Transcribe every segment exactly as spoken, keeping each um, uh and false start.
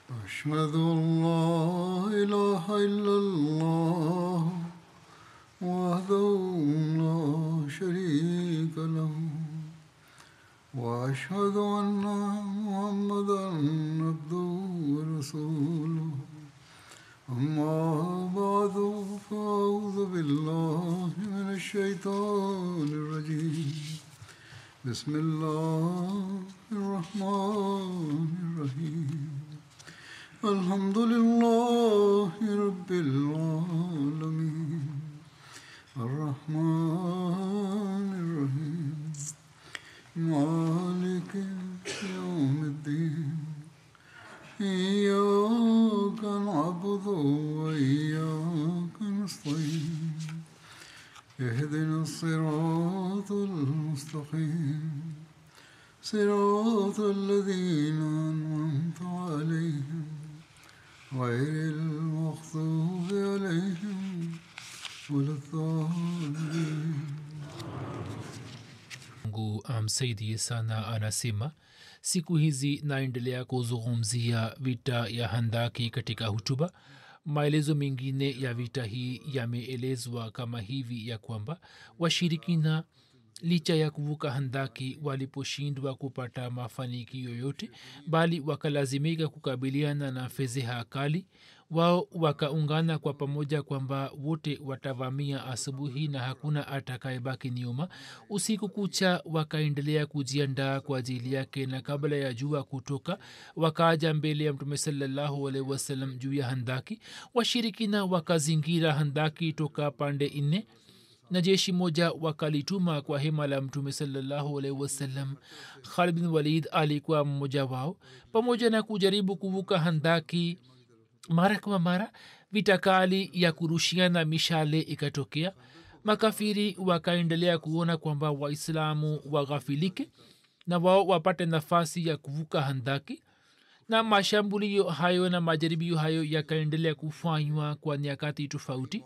أشهد أن لا إله إلا الله وحده لا شريك له وأشهد أن محمدا عبده ورسوله أما بعد فأعوذ بالله من الشيطان الرجيم بسم الله الرحمن الرحيم الحمد لله رب العالمين الرحمن الرحيم مالك يوم الدين إياك نعبد وإياك نستعين اهدنا الصراط المستقيم صراط الذين أنعمت عليهم غير المغضوب عليهم ولا الضالين. Mungu amsaidie sana. Anasema siku hizi naendelea kuzungumzia vita ya Handaki katika hutuba. Maelezo mengine ya vita hii yameelezwa kama hivi ya kwamba washirikina licha ya kuvuka Handaki waliposhindwa kupata mafanikio yoyote, bali wakalazimika kukabiliana na fedheha kali. Wao wakaungana kwa pamoja kwamba wote watavamia asubuhi na hakuna atakayebaki nyuma. Usiku kucha wakaendelea kujiandaa kwa ajili yake, na kabla ya jua kutoka wakaja mbele ya Mtume sallallahu alaihi wasallam juu ya Handaki. Washirikina wakazingira Handaki toka pande nne, na jeshi moja wakalituma kwa hema la Mtume sallallahu alaihi wasallam. Khalid bin Walid alikuwa mmoja wao. Pamoja na kujaribu kuvuka Handaki mara kwa mara, vita kali ya kurushiana mishale ikatokea. Makafiri wakaendelea kuona kwamba Waislamu waghafilike na wao wapate nafasi ya kuvuka Handaki, na mashambulio hayo na majaribio hayo yakaendelea kufanywa kwa nyakati tofauti.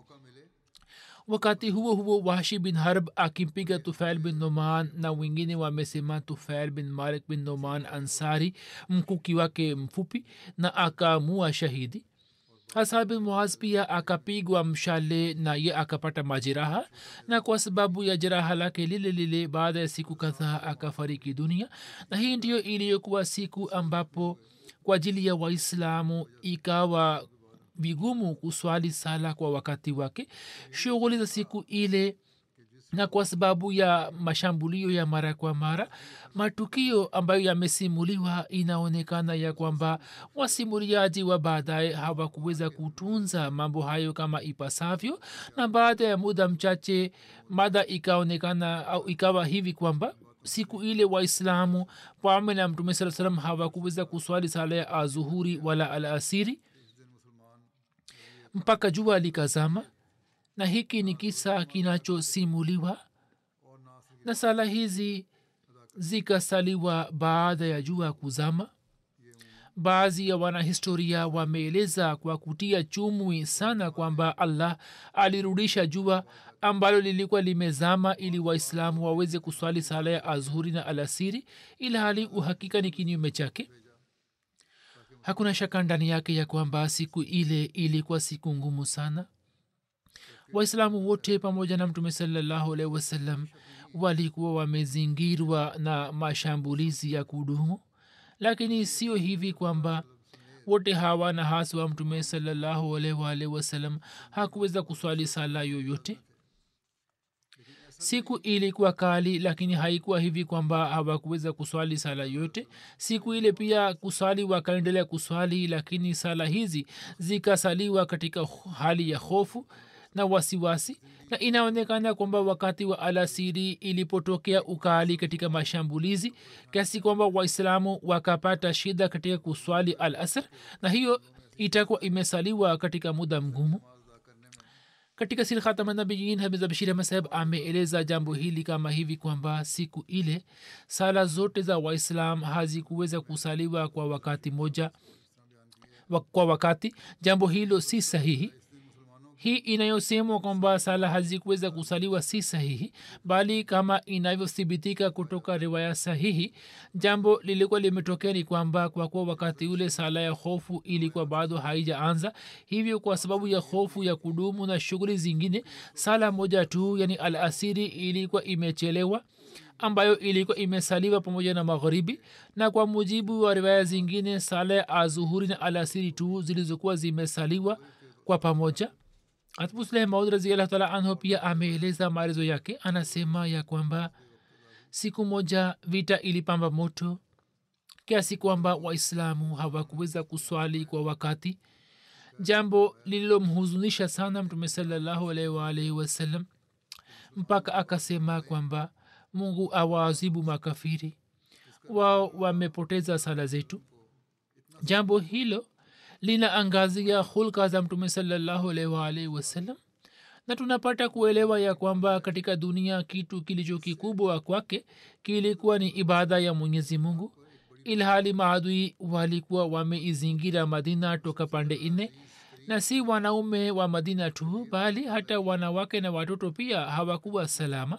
Wakati huo huo Wahshi bin Harb akimpiga Tufail bin Numan, na wengine wamesema Tufail bin Malik bin Numan Ansari mkuki wake mfupi, na akaamua shahidi. Hasan bin Muaz pia akapigwa mshale na ye akapata majeraha, na kwa sababu ya jeraha lake lile lile baada ya siku kadhaa akafariki dunia. Na hii ndiyo iliyokuwa siku ambapo kwa ajili ya Waislamu ikawa vigumu kuswali sala kwa wakati wake. Shughuli za siku ile, na kwa sababu ya mashambulio ya mara kwa mara, matukio ambayo yamesimuliwa, inaonekana ya kwamba wasimuliaji wa baadaye hawakuweza kutunza mambo hayo kama ipasavyo, na baada ya muda mchache mada ikaonekana au ikawa hivi kwamba siku ile Waislamu pamoja na Mtume sallallahu alaihi wasallam hawakuweza kuswali sala ya azuhuri wala alasiri mpaka jua likazama. Na hiki ni kisa kinachosimuliwa, na sala hizi zikasaliwa baada ya jua kuzama. Baadhi ya wanahistoria wameeleza kwa kutia chumwi sana kwamba Allah alirudisha jua ambalo lilikuwa limezama ili Waislamu waweze kuswali sala ya azhuri na alasiri, ila hali uhakika ni kinyume chake. Hakuna shaka ndani yake ya kwamba siku ile ilikuwa siku ngumu sana. Waislamu wote pamoja na Mtume sallallahu alaihi wasallam walikuwa wamezingirwa na mashambulizi ya kudumu, lakini sio hivi kwamba wote hawa na haswa Mtume sallallahu alaihi wasallam hakuweza kuswali sala yoyote. Siku ilikuwa kali, lakini haikuwa hivi kwamba hawakuweza kuswali sala yote. Siku ile pia kuswali wakaendelea kuswali, lakini sala hizi zikasaliwa katika hali ya hofu na wasiwasi. Na inaonekana kwamba wakati wa alasiri ilipotokea ukali katika mashambulizi kiasi kwamba Waislamu wakapata shida katika kuswali al-asr, na hiyo itakuwa imesaliwa katika muda mgumu. Katika Sir Khatam Nabiyin Hamza Bashir Ahmad Sahib ameeleza jambo hili kama hivi kwamba siku ile sala zote za Waislam hazikuweza kusaliwa kwa wakati moja kwa wakati. Jambo hilo si sahihi. hii inayosemwa kwamba sala hazikuweza kusaliwa si sahihi, bali kama inavyothibitika kutoka riwaya sahihi, jambo lilikuwa limetokea ni kwamba kwa kuwa wakati ule sala ya hofu ilikuwa bado haijaanza, hivyo kwa sababu ya hofu ya kudumu na shughuli zingine, sala moja tu yani al asiri ilikuwa imechelewa, ambayo ilikuwa imesaliwa pamoja na magharibi. Na kwa mujibu wa riwaya zingine, sala ya azuhuri na alasiri tu zilizokuwa zimesaliwa kwa pamoja. Hatmusleh maud raziallahu taala anhu pia ameeleza maelezo yake. Anasema ya kwamba siku moja vita ilipamba moto kiasi kwamba waislamu hawakuweza kuswali kwa wakati, jambo lililomhuzunisha sana mtume sallallahu alaihi wa alihi wasallam, mpaka akasema kwamba mungu awaadhibu makafiri, wao wamepoteza sala zetu. Jambo hilo linaangazia hulka za mtume sallallahu alaihi wa alihi wasallam, na tunapata kuelewa ya kwamba katika dunia kitu kilicho kikubwa kwake kilikuwa ni ibada ya mwenyezi mungu, ilhali maadui walikuwa wameizingira madina toka pande nne, na si wanaume wa madina tu, bali hata wanawake na watoto pia hawakuwa salama.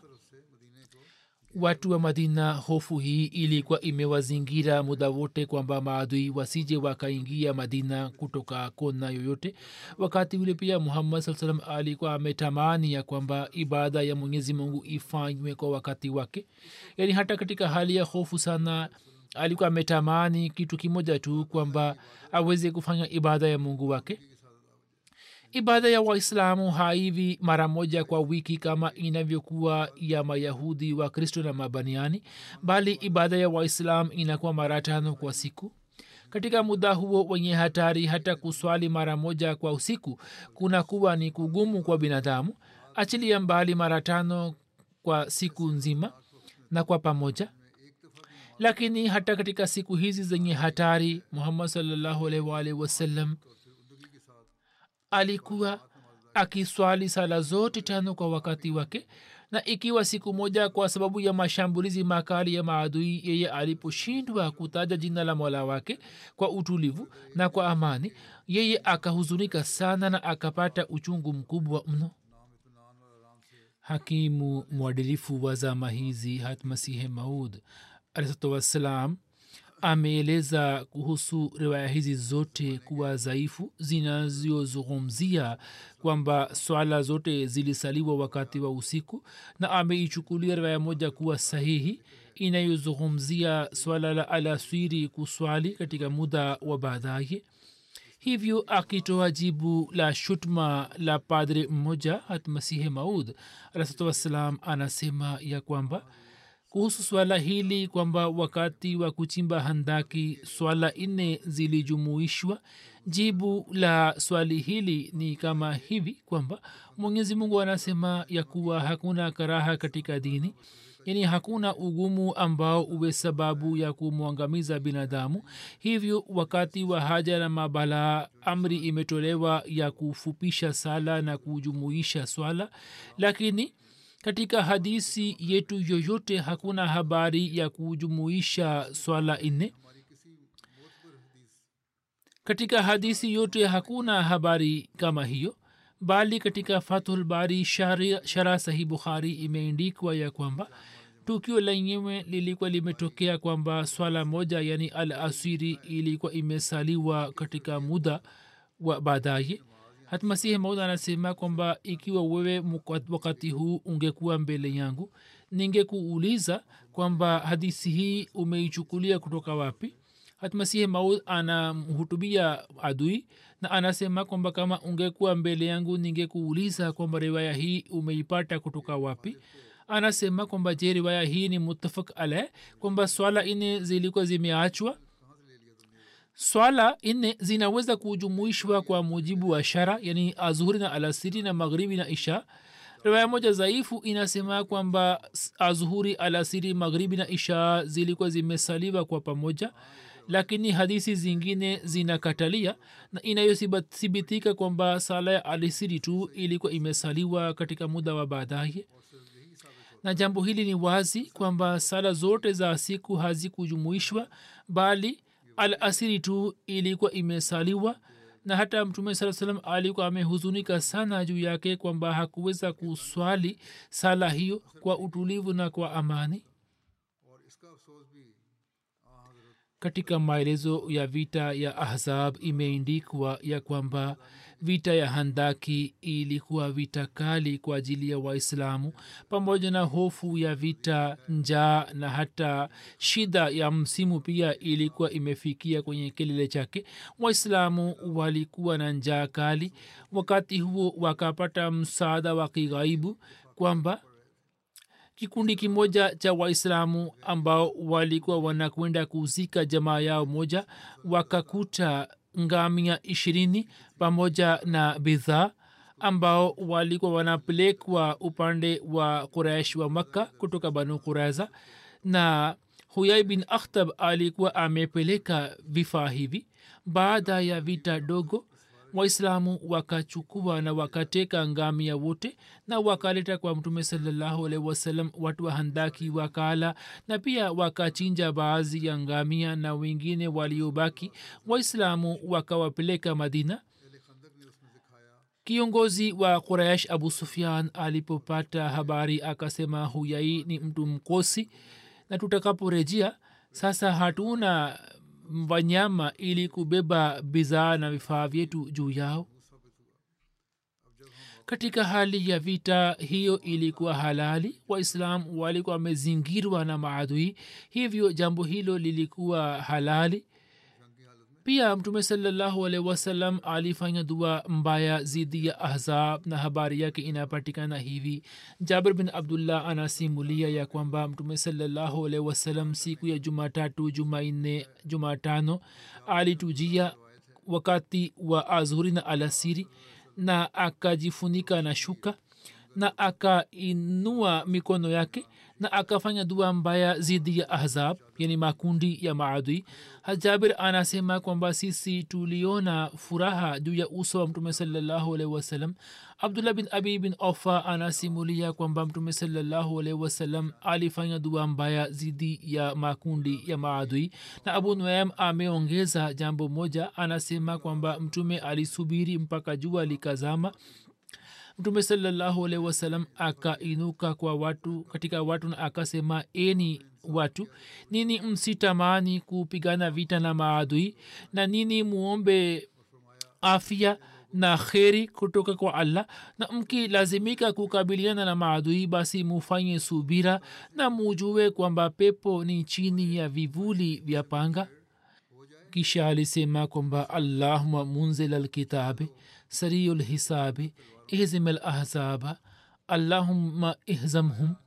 Watu wa madina, hofu hii ilikuwa imewazingira muda wote kwamba maadui wasije wakaingia madina kutoka kona yoyote. Wakati ule pia muhammad saa salam alikuwa ametamani ya kwamba ibada ya mwenyezi mungu ifanywe kwa wakati wake, yaani hata katika hali ya hofu sana alikuwa ametamani kitu kimoja tu, kwamba aweze kufanya ibada ya mungu wake. Ibada ya waislamu haivi mara moja kwa wiki kama inavyokuwa ya mayahudi wa kristo na mabaniani, bali ibada ya waislamu inakuwa mara tano kwa siku. Katika muda huo wenye hatari, hata kuswali mara moja kwa usiku kunakuwa ni kugumu kwa binadamu, achilia mbali mara tano kwa siku nzima na kwa pamoja. Lakini hata katika siku hizi zenye hatari, muhammad sallallahu alaihi wa alihi wasallam alikuwa akiswali sala zote tano kwa wakati wake. Na ikiwa siku moja kwa sababu ya mashambulizi makali ya maadui, yeye aliposhindwa kutaja jina la mola wake kwa utulivu na kwa amani, yeye akahuzunika sana na akapata uchungu mkubwa mno. Hakimu mwadilifu wa zama hizi hatmasihe maud alaihi wassalam ameeleza kuhusu riwaya hizi zote kuwa dhaifu, zinazozungumzia kwamba swala zote zilisaliwa wakati wa usiku, na ameichukulia riwaya moja kuwa sahihi inayozungumzia swala la alasiri kuswali katika muda wa baadaye. Hivyo akitoa jibu la shutma la padre mmoja hatmasihe maud alaihi wassalam anasema ya kwamba kuhusu swala hili kwamba wakati wa kuchimba handaki swala nne zilijumuishwa, jibu la swali hili ni kama hivi kwamba mwenyezi mungu anasema ya kuwa hakuna karaha katika dini, yani hakuna ugumu ambao uwe sababu ya kumwangamiza binadamu. Hivyo wakati wa haja na mabala amri imetolewa ya kufupisha sala na kujumuisha swala, lakini katika hadisi yetu yoyote hakuna habari ya kujumuisha swala nne. Katika hadisi yote hakuna habari kama hiyo, bali katika fathul bari sharh sahih bukhari imeandikwa ya kwamba tukio lenyewe lilikuwa limetokea kwamba swala moja yani al asiri ilikuwa imesaliwa katika muda wa baadaye. Hatmasihi maud anasema kwamba ikiwa wewe wakati huu ungekuwa mbele yangu, ningekuuliza kwamba hadisi hii umeichukulia kutoka wapi. Hatmasihi maud anamhutubia adui na anasema kwamba kama ungekuwa mbele yangu ningekuuliza kwamba riwaya hii umeipata kutoka wapi. Anasema kwamba je, riwaya hii ni muttafaq alayh, kwamba swala ine zilikuwa zimeachwa. Swala nne zinaweza kujumuishwa kwa mujibu wa shara, yani azuhuri na alasiri na maghribi na isha. Riwaya moja dhaifu inasema kwamba azuhuri, alasiri, maghribi na isha zilikuwa zimesaliwa kwa pamoja, lakini hadisi zingine zinakatalia na inayothibitika kwamba sala ya alasiri tu ilikuwa imesaliwa katika muda wa baadaye. Na jambo hili ni wazi kwamba sala zote za siku hazikujumuishwa, bali al asiri tu ilikuwa imesaliwa, na hata mtume saa salam alikuwa amehuzunika sana juu yake kwamba hakuweza kuswali sala hiyo kwa utulivu na kwa amani. Katika maelezo ya vita ya ahzab imeindikwa ya kwamba vita ya handaki ilikuwa vita kali kwa ajili ya waislamu, pamoja na hofu ya vita, njaa na hata shida ya msimu pia ilikuwa imefikia kwenye kilele chake. Waislamu walikuwa na njaa kali. Wakati huo wakapata msaada wa kighaibu kwamba kikundi kimoja cha waislamu ambao walikuwa wanakwenda kuzika jamaa yao moja wakakuta ngamia ishirini pamoja na bidhaa ambao walikuwa wanapelekwa upande wa Quraish wa Makka kutoka Banu Quraiza, na Huyai bin Akhtab alikuwa amepeleka vifaa hivi. Baada ya vita dogo, waislamu wakachukua na wakateka ngamia wote na wakaleta kwa mtume sallallahu alaihi wasallam. Watu wa handaki wakala na pia wakachinja baadhi ya ngamia, na wengine waliobaki waislamu wakawapeleka Madina. Kiongozi wa Quraish Abu Sufyan alipopata habari akasema, Huyai ni mtu mkosi na tutakaporejea sasa hatuna wanyama ili kubeba bidhaa na vifaa vyetu juu yao. Katika hali ya vita hiyo ilikuwa halali, waislamu walikuwa wamezingirwa na maadui, hivyo jambo hilo lilikuwa halali. Pia mtume sallallahu alaihi wasallam alifanya dua mbaya zidi ya ahzab, na habari yake inapatikana hivi. Jabir bin Abdullah anasimulia ya kwamba mtume sallallahu alaihi wasallam siku ya Jumatatu, Jumanne, Jumatano alitujia wakati wa azhuri na alasiri, na akajifunika na shuka na akainua mikono yake na akafanya dua mbaya zidi ya ahzab, yani makundi ya maadui. Jabir anasema kwamba sisi tuliona furaha juu ya uso wa mtume sallallahu alaihi wasallam. Abdullah bin Abi bin Aufa anasimulia kwamba mtume sallallahu alaihi wasallam alifanya dua mbaya zidi ya makundi ya maadui. Na Abu Nuaym ameongeza jambo moja, anasema kwamba mtume alisubiri mpaka jua likazama. Mtume sallallahu alaihi wasallam akainuka kwa watu katika watu na akasema, eni watu, nini msitamani kupigana vita na maadui, na nini muombe afya na kheri kutoka kwa Allah, na mkilazimika kukabiliana na maadui basi mufanye subira na mujue kwamba pepo ni chini ya vivuli vya panga. Kisha alisema kwamba Allahumma munzil alkitabi sariyul hisabi ihzim alahzaba Allahumma ihzamhum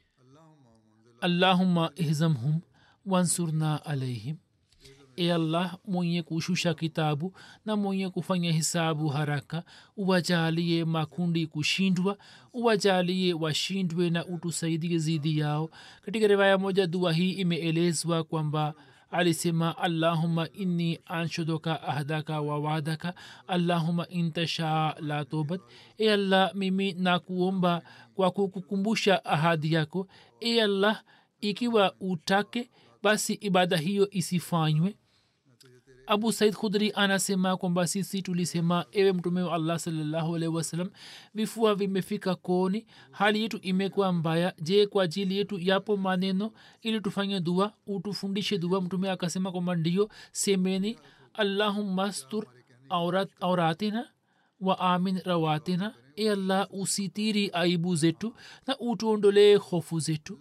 Allahumma ihzamhum wansurna alayhim. E Allah, mwenye kushusha kitabu na mwenye kufanya hisabu haraka, uwajalie makundi kushindwa, uwajalie washindwe na utusaidie zidi yao. Katika riwaya moja dua hii imeelezwa kwamba alisema, Allahumma inni anshuduka ahdaka wa wa'daka Allahumma intasha la tobat. E Allah, mimi nakuomba kwa kukukumbusha ahadi yako. E Allah, ikiwa utake basi ibada hiyo isifanywe. Abu Said Khudri anasema kwamba sisi tulisema, ewe mtume wa Allah sallallahu alaihi wasallam, vifua vimefika kooni, hali yetu imekuwa mbaya. Je, kwa ajili yetu yapo maneno ili tufanye dua? Utufundishe dua. Mtume akasema kwamba ndiyo, semeni, Allahumma astur aurat auratina wa amin rawatina. E Allah, usitiri aibu zetu na utuondolee hofu zetu.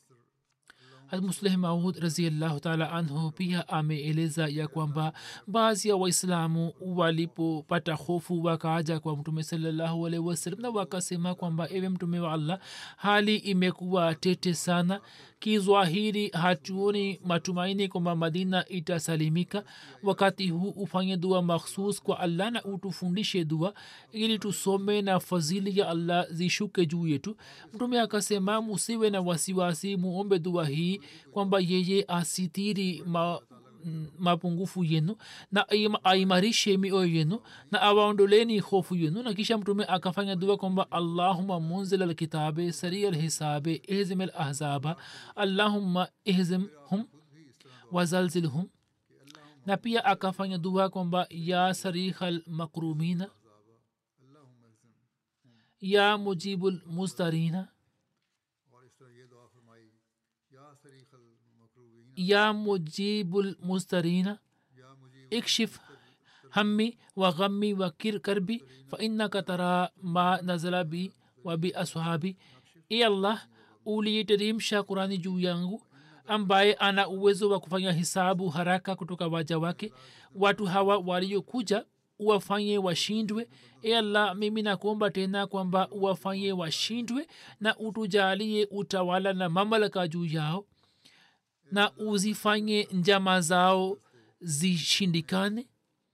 Musleh Maud raziyallahu taala anhu pia ameeleza ya kwamba baadhi ya waislamu walipopata hofu wakaaja kwa mtume sallallahu alaihi wasallam na wakasema kwamba, ewe mtume wa Allah, hali imekuwa tete sana, kizwahiri hatuoni matumaini kwamba Madina itasalimika. Wakati huu ufanye dua makhsus kwa Allah na utufundishe dua ili tusome na fadhili ya Allah zishuke juu yetu. Mtume akasema, musiwe na wasiwasi, muombe dua hii kwamba yeye asitiri ma mapungufu yenu na aimarishe mioyo yenu na awaondoleni hofu yenu. Na kisha mtume akafanya dua kwamba, Allahumma munzil alkitabe sari alhisabe ihzim alahzaba Allahumma ihzimhum wazalzilhum. na pia akafanya dua kwamba ya sarihal makrumina ya mujibul mustarina ya mujibul mustarina ikshif hammi wa ghammi wa kir karbi fa innaka tara ma nazala bi wa bi ashabi. E allah, uliiteremsha kurani juu yangu ambaye ana uwezo wa kufanya hisabu haraka kutoka waja wake. Watu hawa waliokuja uwafanye washindwe. E allah, mimi nakuomba tena kwamba uwafanye washindwe na utujalie utawala na mamlaka juu yao na uzifanye njama zao zishindikane.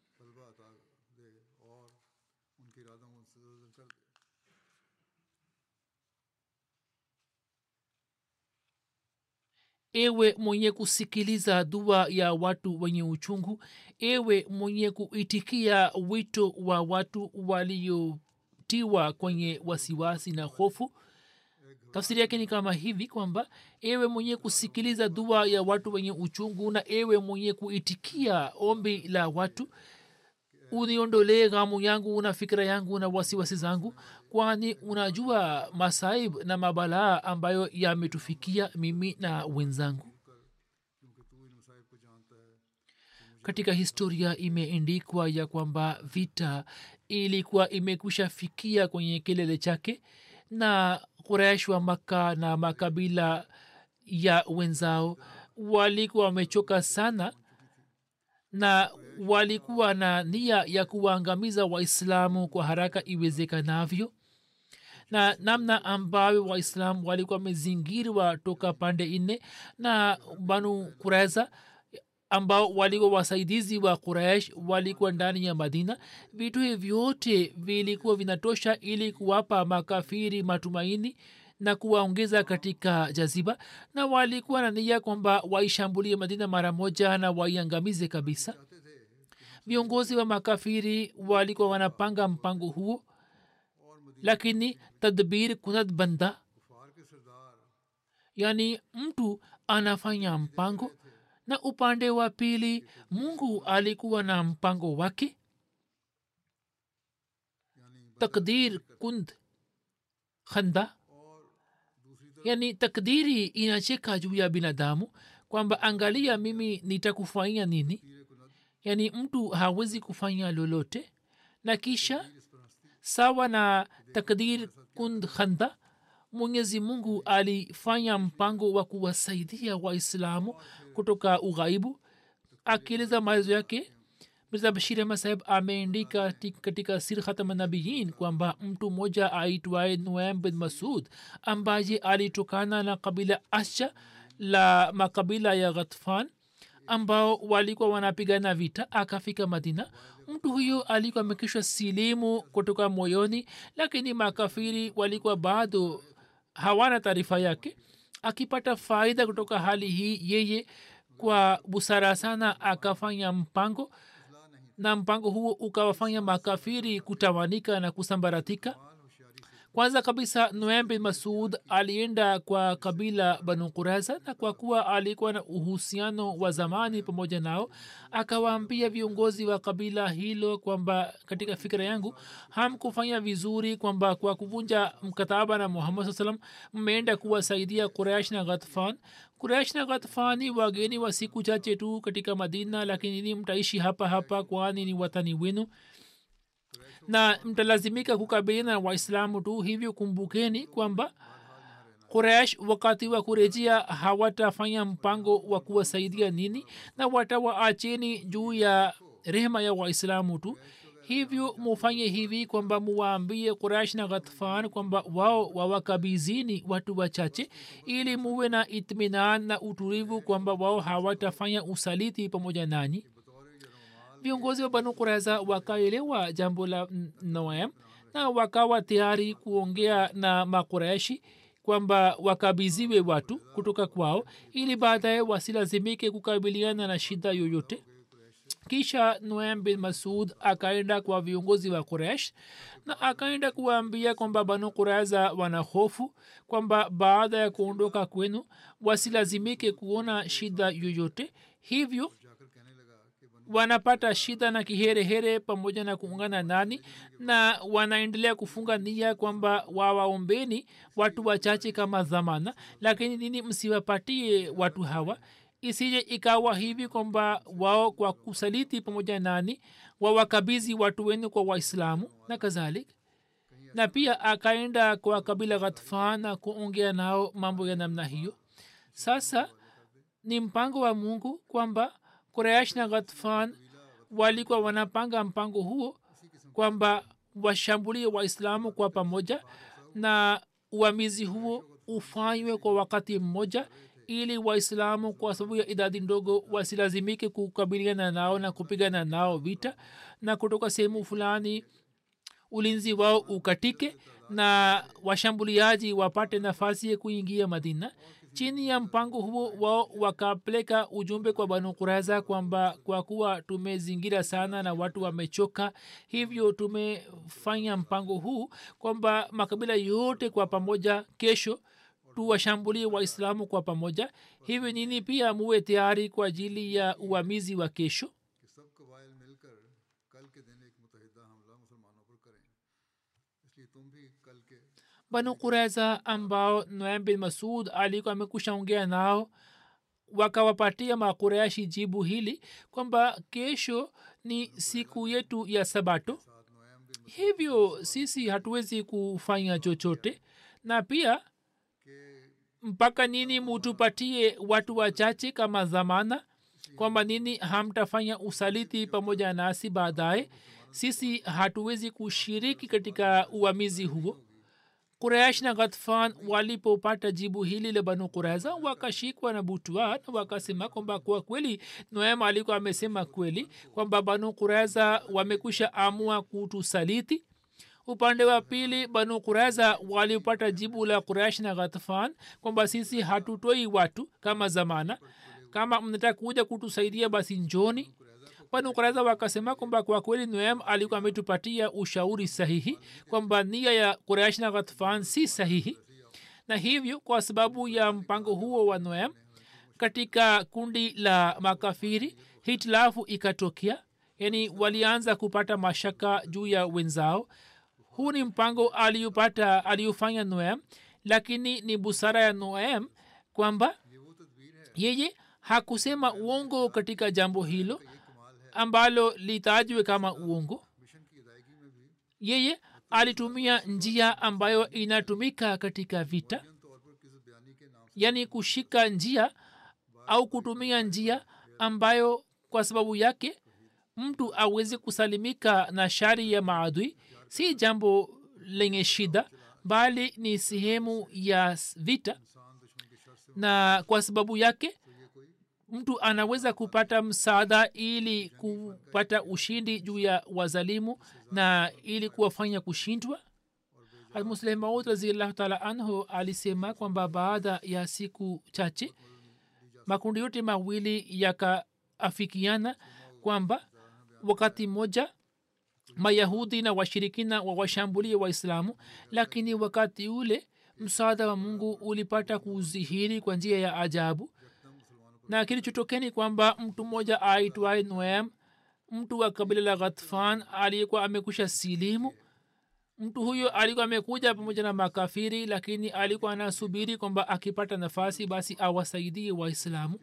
Ewe mwenye kusikiliza dua ya watu wenye uchungu, ewe mwenye kuitikia wito wa watu waliotiwa kwenye wasiwasi na hofu. Tafsiri yake ni kama hivi kwamba ewe mwenye kusikiliza dua ya watu wenye uchungu na ewe mwenye kuitikia ombi la watu, uniondolee ghamu yangu na fikira yangu na wasiwasi zangu, kwani unajua masaib na mabalaa ambayo yametufikia mimi na wenzangu. Katika historia imeendikwa ya kwamba vita ilikuwa imekwisha fikia kwenye kilele chake na Quraysh wa Makka na makabila ya wenzao walikuwa wamechoka sana na walikuwa na nia ya kuwaangamiza waislamu kwa haraka iwezekanavyo. Na namna ambayo waislamu walikuwa wamezingirwa toka pande nne na Banu Qurayza ambao walikuwa wasaidizi wa Quraysh walikuwa ndani ya Madina, vitu hivi vyote vilikuwa vinatosha ili kuwapa makafiri matumaini na kuwaongeza katika jaziba, na walikuwa na nia kwamba waishambulie Madina mara moja na waiangamize kabisa. Viongozi wa makafiri walikuwa wanapanga mpango huo, lakini tadbir kunad banda, yani mtu anafanya mpango na upande wa pili Mungu alikuwa na mpango wake. Takdir kund khanda, yani takdiri inacheka juu ya binadamu kwamba angalia mimi nitakufanya nini. Yani mtu hawezi kufanya lolote, na kisha sawa na takdir kund khanda Mwenyezi Mungu alifanya mpango wa kuwasaidia waislamu kutoka ughaibu. Akieleza maelezo yake, Mirza Bashir Ahmad Saheb ameandika katika Sir Khatam Nabiyin kwamba mtu mmoja aitwaye Nuaym bin Masud ambaye alitokana na kabila Asha la makabila ya Ghatfan ambao walikuwa wanapigana vita akafika Madina. Mtu huyo alikuwa amekisha silimu kutoka moyoni, lakini makafiri walikuwa bado hawana taarifa yake. Akipata faida kutoka hali hii, yeye kwa busara sana akafanya mpango, na mpango huo ukawafanya makafiri kutawanika na kusambaratika. Kwanza kabisa Nuaym bin Masud alienda kwa kabila Banu Qurayza, na kwa kuwa alikuwa na uhusiano wa zamani pamoja nao, akawaambia viongozi wa kabila hilo kwamba katika fikra yangu hamkufanya vizuri kwamba kwa kuvunja mkataba na Muhammad sallallahu alaihi wasallam mmeenda kuwasaidia Quraysh na Ghatfan. Quraysh na Ghatfani wageni wa siku chache tu katika Madina, lakini ni mtaishi hapa hapa kwani ni watani wenu na mtalazimika kukabiliana na waislamu tu. Hivyo kumbukeni kwamba Quraysh wakati wa kurejea hawatafanya mpango wa kuwasaidia nini, na watawaacheni juu ya rehema ya waislamu tu. Hivyo mufanye hivi kwamba muwaambie Quraysh na Ghatfan kwamba wao wawakabizini watu wachache ili muwe na itminan na utulivu kwamba wao hawatafanya usaliti pamoja nanyi. Viongozi wa Banu Qurayza wakaelewa jambo la Nuaym na wakawa tayari kuongea na Makuraishi kwamba wakabiziwe watu kutoka kwao ili baadaye wasilazimike kukabiliana na shida yoyote. Kisha Nuaym bin Masud akaenda kwa viongozi wa Quraysh na akaenda kuwaambia kwamba Banu Qurayza wana hofu kwamba baada ya kuondoka kwenu wasilazimike kuona shida yoyote. Hivyo wanapata shida na kiherehere pamoja na kuungana nani na wanaendelea kufunga nia kwamba wawaombeni watu wachache kama zamana, lakini nini msiwapatie watu hawa, isije ikawa hivi kwamba wao kwa kusaliti pamoja nani wawakabizi watu wenu kwa waislamu na kadhalika. Na pia akaenda kwa kabila Ghatfan na kuongea nao mambo ya namna hiyo. Sasa ni mpango wa Mungu kwamba Quraysh na Ghatfan walikuwa wanapanga mpango huo kwamba washambulie waislamu kwa pamoja, na uamizi huo ufanywe kwa wakati mmoja ili waislamu kwa sababu ya idadi ndogo wasilazimike kukabiliana nao na kupigana nao vita, na kutoka sehemu fulani ulinzi wao ukatike na washambuliaji wapate nafasi ya kuingia Madina. Chini ya mpango huo wao wakapeleka ujumbe kwa Banu Qurayza kwamba kwa kuwa tumezingira sana na watu wamechoka, hivyo tumefanya mpango huu kwamba makabila yote kwa pamoja kesho tuwashambulie waislamu kwa pamoja. Hivyo nini pia muwe tayari kwa ajili ya uamizi wa kesho. Banu Qurayza ambao Nuaym bin Masud alikuwa amekushaongea nao wakawapatia Makuraishi jibu hili kwamba kesho ni siku yetu ya Sabato, hivyo sisi hatuwezi kufanya chochote, na pia mpaka nini mutupatie watu wachache kama zamana kwamba nini hamtafanya usaliti pamoja nasi baadaye, sisi hatuwezi kushiriki katika uamizi huo. Quraysh na Ghatfan walipopata jibu hili la Banu Qurayza wakashikwa na butwa na wakasema kwamba kwa kweli Nuaym alikuwa amesema kweli kwamba Banu Qurayza wamekwisha amua kutusaliti. Upande wa pili Banu Qurayza walipata jibu la Quraysh na Ghatfan kwamba sisi hatutoi watu kama zamana, kama mnataka kuja kutusaidia basi njoni. Banu Qurayza wakasema kwamba kwa kweli Nuaym alikuwa ametupatia ushauri sahihi kwamba nia ya Quraysh na Ghatfan si sahihi, na hivyo kwa sababu ya mpango huo wa Nuaym katika kundi la makafiri hitilafu ikatokea, yani walianza kupata mashaka juu ya wenzao. Huu ni mpango aliyopata aliyofanya Nuaym, lakini ni busara ya Nuaym kwamba yeye hakusema uongo katika jambo hilo ambalo litajwe kama uongo. Yeye alitumia njia ambayo inatumika katika vita, yani kushika njia au kutumia njia ambayo kwa sababu yake mtu aweze kusalimika na shari ya maadui. Si jambo lenye shida, bali ni sehemu ya vita, na kwa sababu yake mtu anaweza kupata msaada ili kupata ushindi juu ya wazalimu na ili kuwafanya kushindwa. Al-Musleh Maud radhiyallahu ta'ala anhu alisema kwamba baada ya siku chache makundi yote mawili yakaafikiana kwamba wakati mmoja Mayahudi na washirikina wawashambulie Waislamu, lakini wakati ule msaada wa Mungu ulipata kudhihiri kwa njia ya ajabu. Na kilichotokea kwamba mtu mmoja aitwaye Nuaym, mtu wa kabila la Ghatfan, aliyekuwa amekwisha silimu. Mtu huyo alikuwa amekuja pamoja na makafiri, lakini alikuwa anasubiri kwamba akipata nafasi basi awasaidie Waislamu.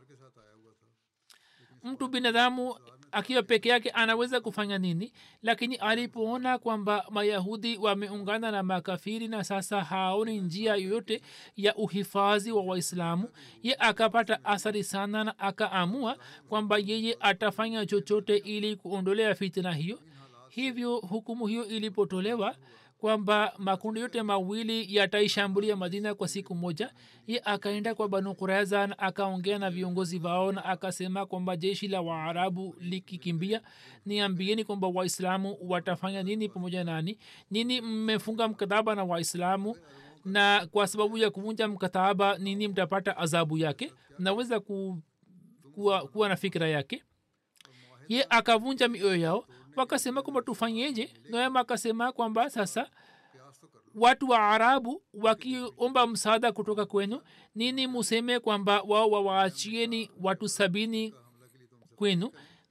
Mtu binadamu akiwa peke yake anaweza kufanya nini? Lakini alipoona kwamba Mayahudi wameungana na makafiri na sasa haoni njia yoyote ya uhifadhi wa Waislamu, ye akapata athari sana na akaamua kwamba yeye atafanya chochote ili kuondolea fitna hiyo. Hivyo hukumu hiyo ilipotolewa kwamba makundi yote mawili yataishambulia Madina kwa siku moja, ye akaenda kwa Banu Qurayza na akaongea na viongozi wao na akasema kwamba jeshi la Waarabu likikimbia, niambieni kwamba Waislamu watafanya nini pamoja nani. Nini mmefunga mkataba na Waislamu, na kwa sababu ya kuvunja mkataba nini mtapata adhabu yake, mnaweza ku, kuwa, kuwa na fikra yake. Ye akavunja mioyo yao, wakasema kwamba tufanyeje. Nuaym akasema kwamba sasa watu wa Arabu wakiomba msaada kutoka kwenu, nini museme kwamba wao wawaachieni watu sabini kwenu,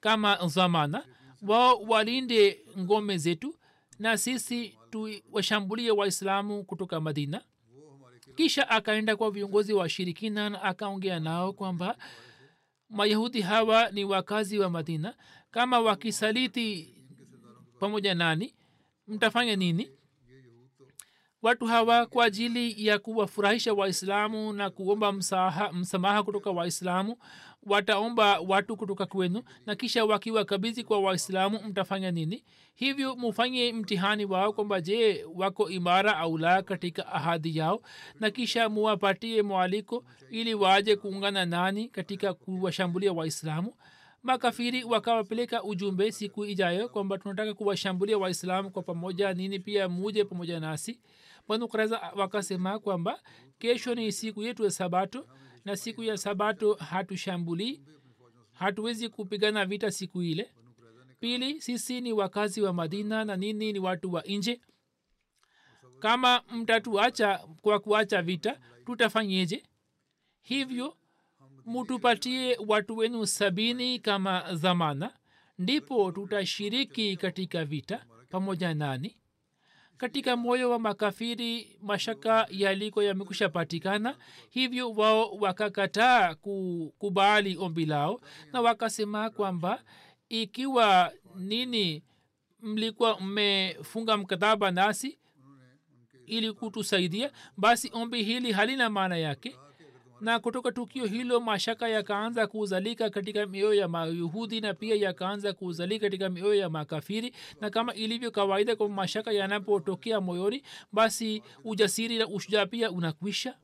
kama zamana wao walinde ngome zetu na sisi tuwashambulie waislamu kutoka madina. kisha akaenda kwa viongozi wa shirikina na akaongea nao kwamba mayahudi hawa ni wakazi wa madina, kama wakisaliti pamoja nani mtafanya nini? watu hawa kwa ajili ya kuwafurahisha waislamu na kuomba msaha, msamaha kutoka waislamu wataomba watu kutoka kwenu, na kisha wakiwakabidhi kwa waislamu mtafanya nini? hivyo mufanye mtihani wao kwamba je wako imara au la katika ahadi yao, na kisha muwapatie mwaliko ili waje kuungana nani katika kuwashambulia waislamu. makafiri wakawapeleka ujumbe siku ijayo kwamba tunataka kuwashambulia waislamu kwa pamoja, nini pia muje pamoja nasi. Banu Qurayza wakasema kwamba kesho ni siku yetu ya sabato, na siku ya sabato hatushambulii, hatuwezi kupigana vita siku ile. pili, sisi ni wakazi wa madina na nini ni watu wa nje, kama mtatuacha kwa kuacha vita tutafanyeje? hivyo mutupatie watu wenu sabini kama dhamana, ndipo tutashiriki katika vita pamoja nani. katika moyo wa makafiri mashaka yaliko yamekusha patikana, hivyo wao wakakataa kukubali ombi lao na wakasema kwamba ikiwa nini mlikuwa mmefunga mkataba nasi ili kutusaidia, basi ombi hili halina maana yake. na kutoka tukio hilo mashaka yakaanza kuzalika katika mioyo ya mayahudi na pia yakaanza kuzalika katika mioyo ya makafiri, na kama ilivyo kawaida kwa mashaka yanapotokea moyoni basi ujasiri na ushujaa pia unakwisha.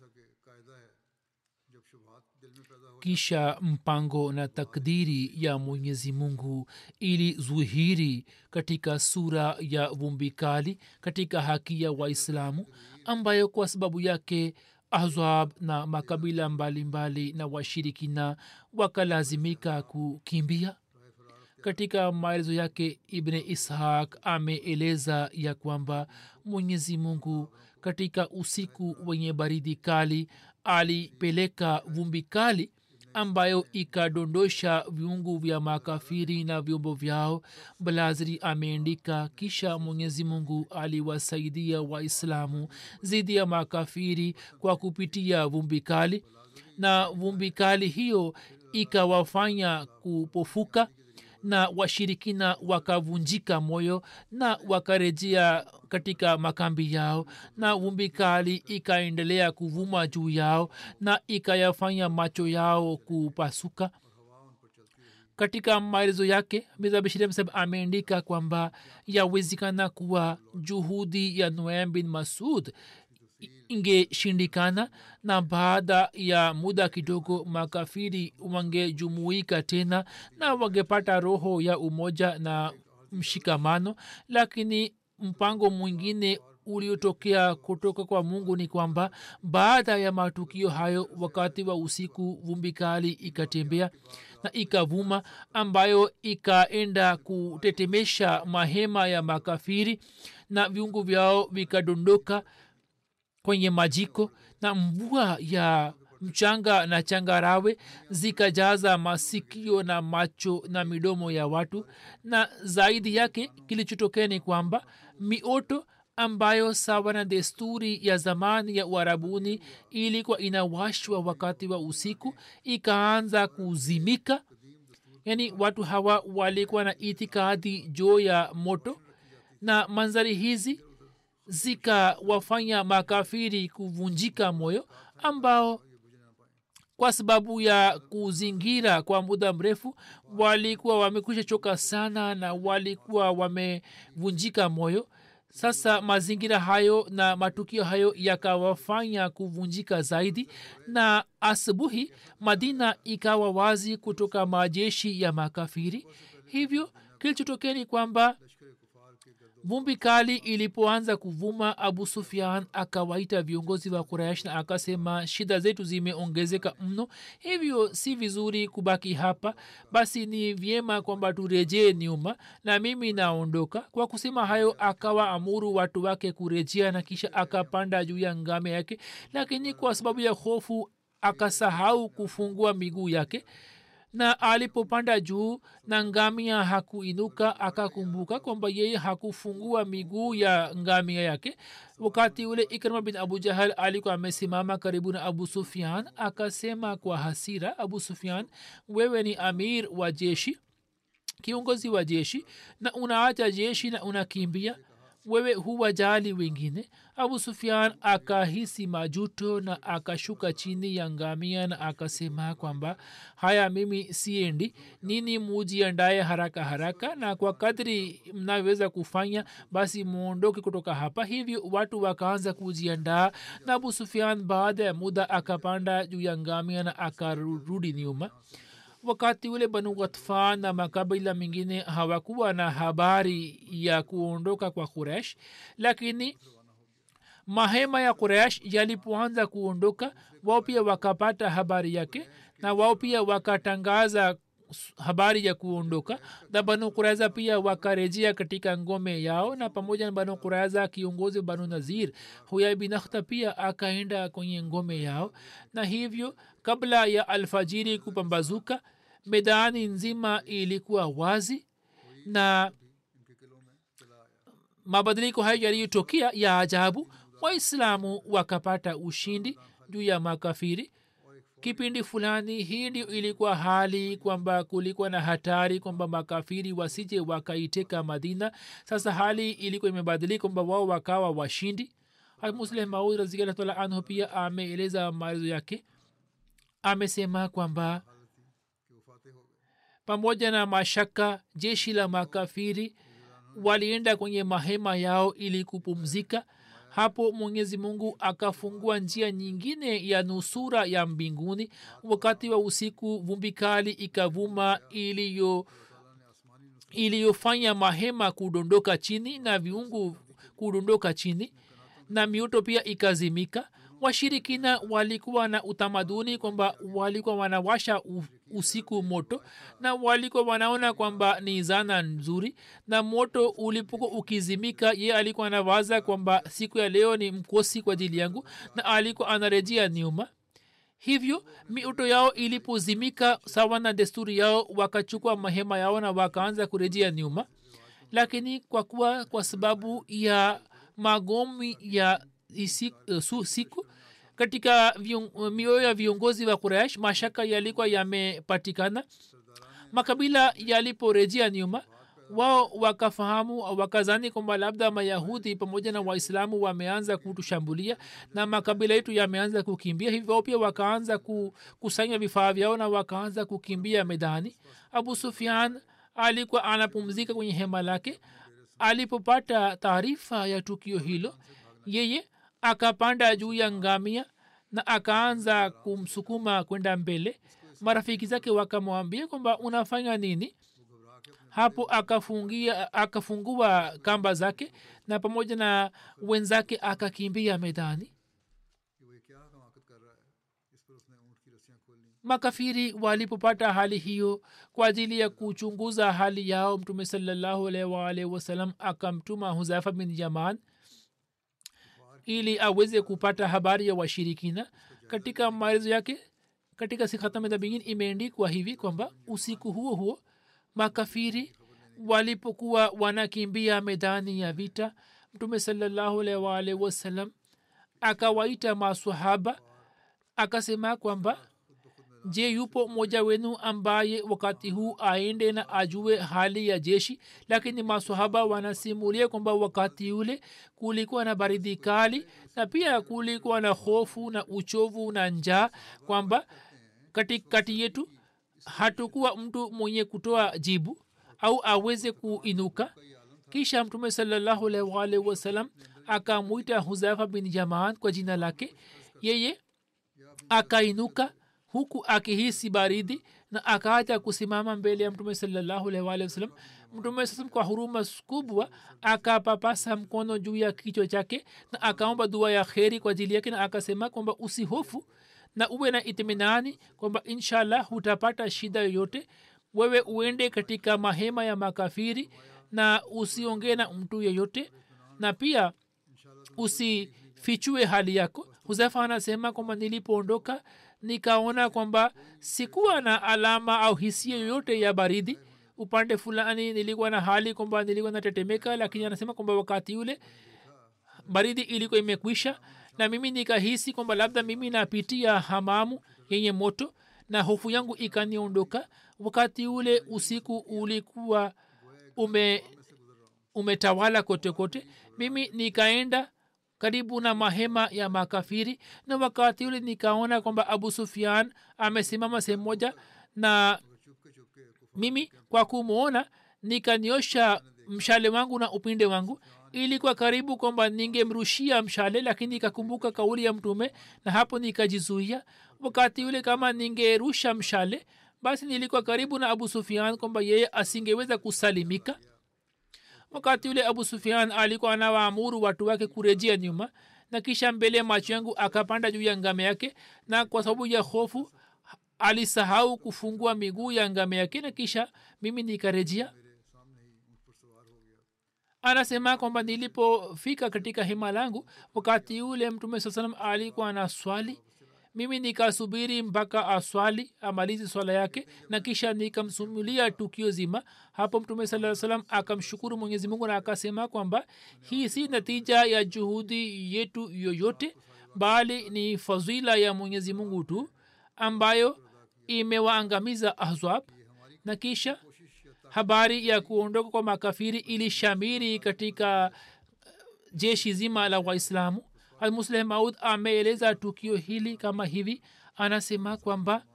kisha mpango na takdiri ya mwenyezi mungu ili zuhiri katika sura ya vumbi kali katika haki ya waislamu, ambayo kwa sababu yake ahzab na makabila mbalimbali mbali na washirikina wakalazimika kukimbia. katika maelezo yake ibn ishaq ameeleza ya kwamba mwenyezi mungu katika usiku wenye baridi kali alipeleka vumbi kali ambayo ikadondosha viungu vya makafiri na vyombo vyao. Balaziri ameandika, kisha mwenyezi mungu aliwasaidia waislamu zidi ya makafiri kwa kupitia vumbi kali, na vumbi kali hiyo ikawafanya kupofuka na washirikina wakavunjika moyo na wakarejea katika makambi yao, na vumbi kali ikaendelea kuvuma juu yao na ikayafanya macho yao kupasuka. katika maelezo yake Mirza Bashir Ahmad ameandika kwamba yawezekana kuwa juhudi ya Nuaym bin Masud ingeshindikana, na baada ya muda kidogo makafiri wangejumuika tena na wangepata roho ya umoja na mshikamano. Lakini mpango mwingine uliotokea kutoka kwa mungu ni kwamba baada ya matukio hayo, wakati wa usiku vumbi kali ikatembea na ikavuma, ambayo ikaenda kutetemesha mahema ya makafiri na viungu vyao vikadondoka kwenye majiko, na mvua ya mchanga na changarawe zikajaza masikio na macho na midomo ya watu. Na zaidi yake kilichotokea ni kwamba mioto ambayo sawa na desturi ya zamani ya Uarabuni ilikuwa inawashwa wakati wa usiku ikaanza kuzimika. Yani watu hawa walikuwa na itikadi juu ya moto, na manzari hizi zikawafanya makafiri kuvunjika moyo, ambao kwa sababu ya kuzingira kwa muda mrefu walikuwa wamekwisha choka sana na walikuwa wamevunjika moyo. Sasa mazingira hayo na matukio hayo yakawafanya kuvunjika zaidi, na asubuhi Madina ikawa wazi kutoka majeshi ya makafiri. Hivyo kilichotokea ni kwamba vumbi kali ilipoanza kuvuma, Abu Sufyan akawaita viongozi wa Quraysh na akasema, shida zetu zimeongezeka mno, hivyo si vizuri kubaki hapa, basi ni vyema kwamba turejee nyuma na mimi naondoka. Kwa kusema hayo akawa amuru watu wake kurejea, na kisha akapanda juu ya ngame yake, lakini kwa sababu ya hofu akasahau kufungua miguu yake, na alipopanda juu na ngamia hakuinuka akakumbuka kwamba yeye hakufungua miguu ya ngamia yake. wakati ule ikrima bin abu jahal alikuwa amesimama karibu na abu sufyan. akasema kwa hasira, abu sufyan, wewe ni amir wa jeshi, kiongozi wa jeshi, na unaacha jeshi na unakimbia, wewe huwajali wengine. abu sufyan akahisi majuto na akashuka chini ya ngamia na akasema kwamba haya, mimi siendi, nini mujiandaye haraka haraka, na kwa kadri mnaweza kufanya basi muondoke kutoka hapa. hivyo watu wakaanza kujiandaa, na abu sufyan baada ya muda akapanda juu ya ngamia na akarudi nyuma. wakati ule banu ghatfan na makabila mengine hawakuwa na habari ya kuondoka kwa Quraysh, lakini mahema ya Quraysh yalipoanza kuondoka, wao pia wakapata habari yake na wao pia wakatangaza habari ya kuondoka, na banu Qurayza pia wakarejea katika ngome yao, na pamoja na banu Qurayza kiongozi banu Nazir Huyai bin Akhta pia akaenda kwenye ngome yao. na hivyo kabla ya alfajiri kupambazuka, medani nzima ilikuwa wazi, na mabadiliko hayo yaliyotokea ya ajabu, waislamu wakapata ushindi juu ya makafiri. kipindi fulani hii ndio ilikuwa hali kwamba kulikuwa na hatari kwamba makafiri wasije wakaiteka Madina. sasa hali ilikuwa imebadilika kwamba wao wakawa washindi. Muslim Maud radhiyallahu ta'ala anhu pia ameeleza maelezo yake, amesema kwamba pamoja na mashaka jeshi la makafiri walienda kwenye mahema yao ili kupumzika. hapo Mwenyezi Mungu akafungua njia nyingine ya nusura ya mbinguni. wakati wa usiku vumbi kali ikavuma iliyo iliyofanya mahema kudondoka chini na viungu kudondoka chini, na mioto pia ikazimika. washirikina walikuwa na utamaduni kwamba walikuwa wanawasha usiku moto, na walikuwa wanaona kwamba ni zana nzuri, na moto ulipokuwa ukizimika, ye alikuwa anawaza kwamba siku ya leo ni mkosi kwa ajili yangu, na alikuwa anarejea nyuma. hivyo mioto yao ilipozimika sawa na desturi yao, wakachukua mahema yao na wakaanza kurejea nyuma. lakini kwa kuwa kwa sababu ya magomi ya isi, uh, siku katika mioyo ya viongozi wa Quraysh, mashaka yalikuwa yamepatikana. makabila yaliporejea nyuma, wao wakafahamu, wakazani kwamba labda Mayahudi pamoja na Waislamu wameanza kutushambulia na makabila yetu yameanza kukimbia. hivyo pia wakaanza kukusanya vifaa vyao na wakaanza kukimbia medani. Abu Sufyan alikuwa anapumzika kwenye hema lake. alipopata taarifa ya tukio hilo, yeye akapanda juu ya ngamia na akaanza kumsukuma kwenda mbele. marafiki zake wakamwambia kwamba unafanya nini? hapo akafungia akafungua kamba zake na pamoja na wenzake akakimbia medani. makafiri walipopata hali hiyo, kwa ajili ya kuchunguza hali yao, Mtume sallallahu alaihi wasallam akamtuma Huzaifa bin Yaman ili aweze kupata habari ya washirikina. katika maelezo yake katika Sikhatam Nabiyin imeandikwa hivi kwamba usiku huo huo makafiri walipokuwa wanakimbia medani ya vita, Mtume sallallahu alaihi wasallam akawaita maswahaba akasema kwamba, je, yupo mmoja wenu ambaye wakati huu aende na ajue hali ya jeshi? Lakini maswahaba wanasimulia kwamba wakati ule kulikuwa na baridi kali na pia kulikuwa na hofu na uchovu na njaa, kwamba katikati yetu hatukuwa mtu mwenye kutoa jibu au aweze kuinuka. kisha Mtume sallallahu alaihi wasallam akamwita Huzaifa bin Yaman kwa jina lake. yeye akainuka huku akihisi baridi na akaacha kusimama mbele ya Mtume sallallahu alaihi wasallam. Mtume sasa kwa huruma kubwa akapapasa mkono juu ya kichwa chake na akaomba dua ya kheri kwa ajili yake, na akasema kwamba usihofu na uwe na itminani kwamba inshallah hutapata shida yoyote. wewe uende katika mahema ya makafiri na usiongee na mtu yeyote, na pia usifichue hali yako. Huzaifa anasema kwamba nilipoondoka nikaona kwamba sikuwa na alama au hisia yoyote ya baridi. Upande fulani nilikuwa na hali kwamba nilikuwa natetemeka, lakini anasema kwamba wakati ule baridi ilikuwa imekwisha na mimi nikahisi kwamba labda mimi napitia hamamu yenye moto na hofu yangu ikaniondoka. Wakati ule usiku ulikuwa ume umetawala kote kote. Mimi nikaenda karibu na mahema ya makafiri na wakati ule nikaona kwamba Abu Sufyan amesimama sehemu moja, na mimi kwa kumwona nikanyosha mshale wangu na upinde wangu. Ilikuwa karibu kwamba ningemrushia mshale, lakini nikakumbuka kauli ya Mtume na hapo nikajizuia. Wakati ule kama ningerusha mshale, basi nilikuwa karibu na Abu Sufyan kwamba yeye asingeweza kusalimika. Wakati ule Abu Sufyan alikuwa anawaamuru watu wake kurejea nyuma, na kisha mbele ya macho yangu akapanda juu ya ngame yake, na kwa sababu ya hofu alisahau kufungua miguu ya ngame yake, na kisha mimi nikarejea. Anasema kwamba nilipofika katika hema langu, wakati ule Mtume saa salam alikuwa anaswali. Mimi nikasubiri mpaka aswali amalizi swala yake, na kisha nikamsumulia tukio zima. Hapo Mtume saa salam akamshukuru Mwenyezi Mungu na akasema kwamba hii si natija ya juhudi yetu yoyote, bali ni fadhila ya Mwenyezi Mungu tu ambayo imewaangamiza Ahzab. Na kisha habari ya kuondoka kwa makafiri ilishamiri katika jeshi zima la Waislamu. Al-Musleh Maud ameeleza tukio hili kama hivi. Anasema kwamba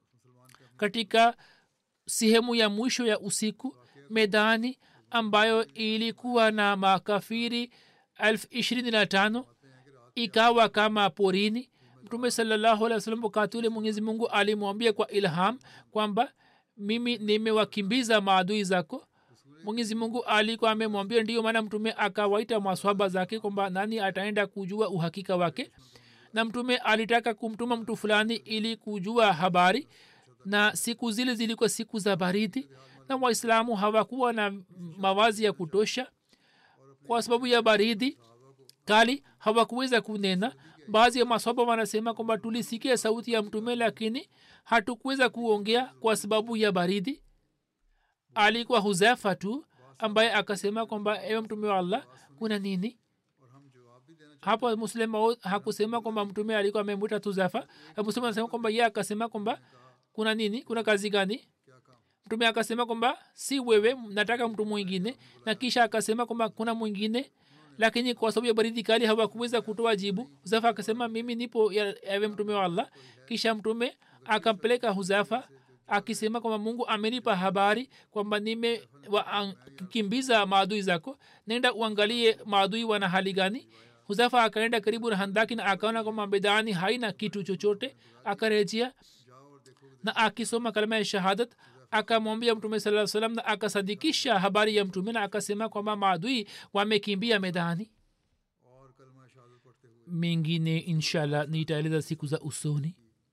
katika sehemu ya mwisho ya usiku, medani ambayo ilikuwa na makafiri elfu ishirini na tano ikawa kama porini. Mtume sallallahu alaihi wasallam wakati ule Mwenyezi Mungu alimwambia kwa ilham kwamba mimi nimewakimbiza maadui zako. Mwenyezi Mungu alikuwa amemwambia. Ndio maana Mtume akawaita maswahaba zake kwamba nani ataenda kujua uhakika wake, na Mtume alitaka kumtuma mtu fulani ili kujua habari. Na siku zile zilikuwa siku za baridi na Waislamu hawakuwa na mavazi ya kutosha. Kwa sababu ya baridi kali hawakuweza kunena. Baadhi ya maswahaba wanasema kwamba tulisikia sauti ya Mtume lakini hatukuweza kuongea kwa sababu ya baridi. Alikuwa Huzaifa tu ambaye akasema kwamba ewe Mtume wa Allah, kuna nini? Hapo Muslim Maud hakusema kwamba Mtume alikuwa amemwita Huzaifa. Muslim anasema kwamba yeye akasema kwamba kuna nini, kuna kazi gani? Mtume akasema kwamba si wewe, nataka mtu mwingine. Na kisha akasema kwamba kuna mwingine, lakini kwa sababu ya baridi kali hawakuweza kutoa jibu. Huzaifa akasema mimi nipo ewe Mtume wa Allah. Kisha Mtume akampeleka Huzaifa akisema kwamba Mungu amenipa habari kwamba nimewakimbiza maadui zako, nenda uangalie maadui wana hali gani. Huzaifa akaenda karibu na handaki na akaona kwamba medani haina kitu chochote. Akarejea na akisoma kalima ya shahadat akamwambia Mtume sallallahu alaihi wasallam, na akasadikisha habari ya Mtume na akasema kwamba maadui wamekimbia medani. Mengine inshallah nitaeleza siku za usoni.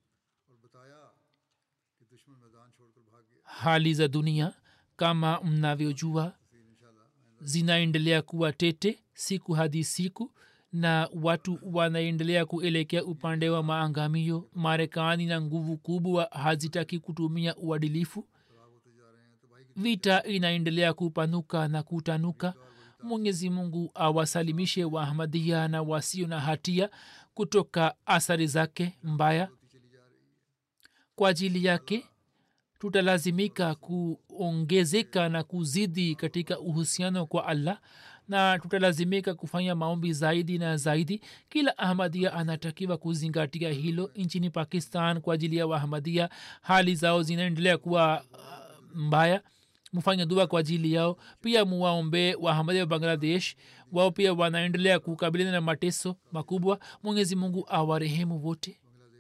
Hali za dunia kama mnavyojua zinaendelea kuwa tete siku hadi siku, na watu wanaendelea kuelekea upande wa maangamio. Marekani na nguvu kubwa hazitaki kutumia uadilifu. Vita inaendelea kupanuka na kutanuka. Mwenyezi Mungu awasalimishe Waahmadia na wasio na hatia kutoka athari zake mbaya. Kwa ajili yake tutalazimika kuongezeka na kuzidi katika uhusiano kwa Allah, na tutalazimika kufanya maombi zaidi na zaidi. Kila Ahmadia anatakiwa kuzingatia hilo. Nchini Pakistan kwa ajili ya Ahmadia hali zao zinaendelea kuwa mbaya. Mfanye dua kwa ajili yao. Pia muwaombe Ahmadia wa Bangladesh, wao pia wanaendelea kukabiliana na mateso makubwa. Mwenyezi Mungu awarehemu wote.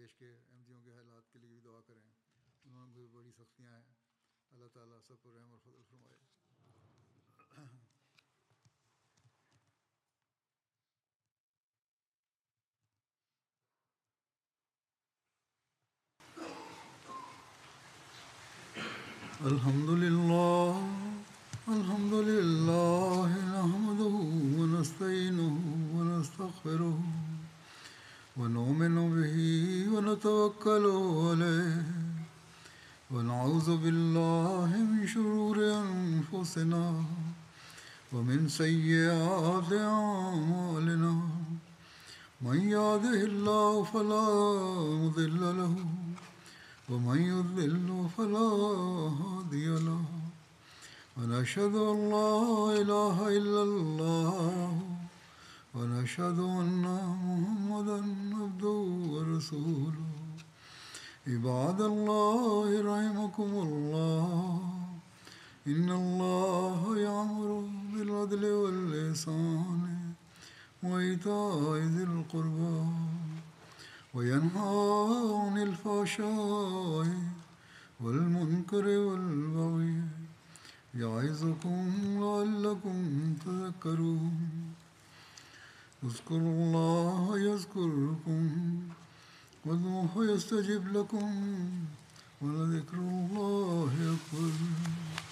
الحمد لله الحمد لله نحمده ونستعينه ونستغفره ونؤمن به ونتوكل ونتوكل عليه ونعوذ بالله من شرور أنفسنا ومن سيئات أعمالنا من يهده الله فلا مضل له ومن يضلل فلا هادي له ونشهد أن لا إله إلا الله ونشهد أن محمدا عبده ورسوله عباد الله رحمكم الله إن الله يأمر بالعدل والإحسان وإيتاء ذي القربى وينهى عن الفحشاء والمنكر والبغي يعظكم لعلكم تذكرون اذكروا الله يذكركم وادعوه يستجب لكم ولذكر الله أكبر.